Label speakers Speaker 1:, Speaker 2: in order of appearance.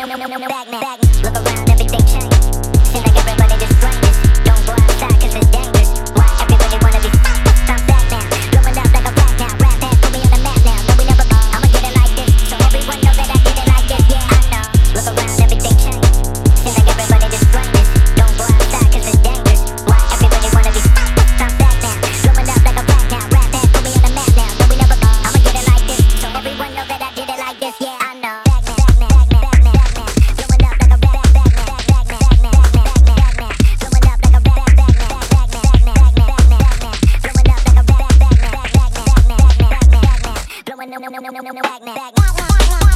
Speaker 1: Look around, everything changed. Seems like everybody just strangers. Don't go outside 'cause it's dangerous. Why everybody wanna be I'm back now. Blowing up like a rap now. Rap head, put me on the map now. No, we never I'ma get it like this. So everyone know that I did it like this. Yeah, I know. Look around, everything changed. Seems like everybody just strangers. Don't go outside 'cause it's dangerous. Why everybody wanna be I'm back now. Blowing up like a rap now. Rap head, put me on the map now. No, we never I'ma get it like this. So everyone know that I did it like this. Yeah, I know. No, back now.